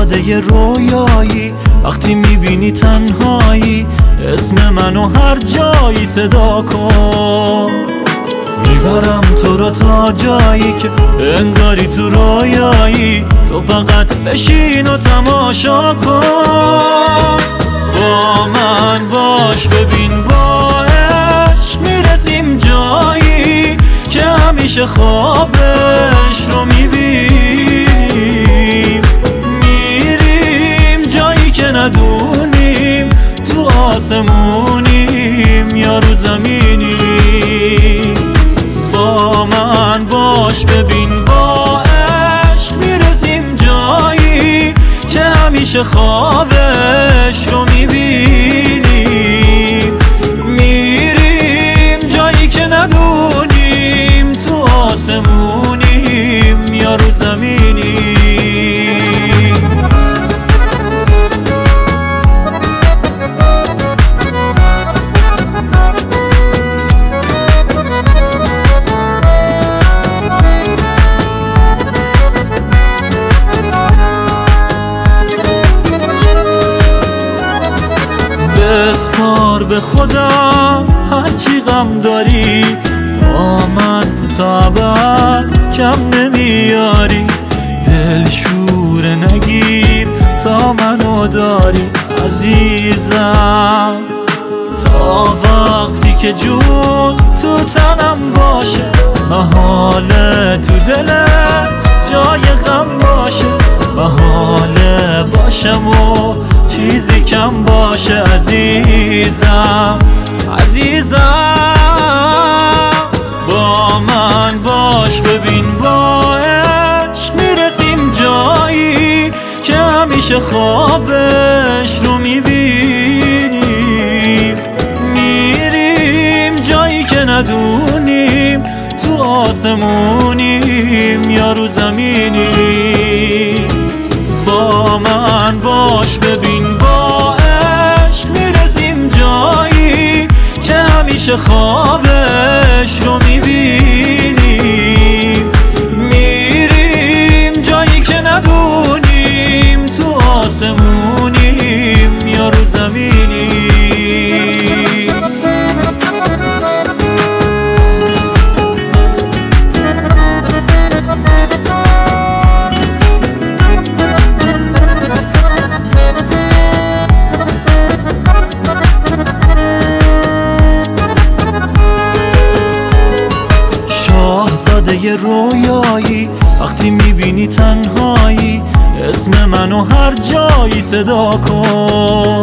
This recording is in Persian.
شاهزاده رویایی، وقتی میبینی تنهایی اسم منو هر جایی صدا کن. میبرم تو رو تا جایی که انگاری تو رویایی، تو فقط بشین و تماشا کن. با من باش ببین با عشق میرسیم جایی که همیشه خوابش رو میبینیم. میریم جایی که ندونیم تو آسمونیم یا رو زمینیم. با من باش ببین با عشق میرسیم جایی که همیشه خوابش رو میبینیم. میریم جایی که ندونیم تو آسمونیم یا رو زمینیم. بسپار به خودم هرچی غم داری، با من تا ابد کم نمیاری. دل شور نگیر تا منو داری عزیزم، تا وقتی که جون تو تنم باشه، محاله تو دلت جای غم باشه. محاله باشم و چیزی کم باشه عزیزم، عزیزم. با من باش ببین با عشق میرسیم جایی که همیشه خوابش رو میبینیم. میریم جایی که ندونیم تو آسمونیم یا رو زمینیم. با من باش ببین با عشق میرسیم جایی که همیشه خوابش رو میبینیم. میریم جایی که ندونیم تو آسمونیم یا رو زمینیم. شاهزاده رویایی، وقتی میبینی تنهایی اسم منو هر جایی صدا کن.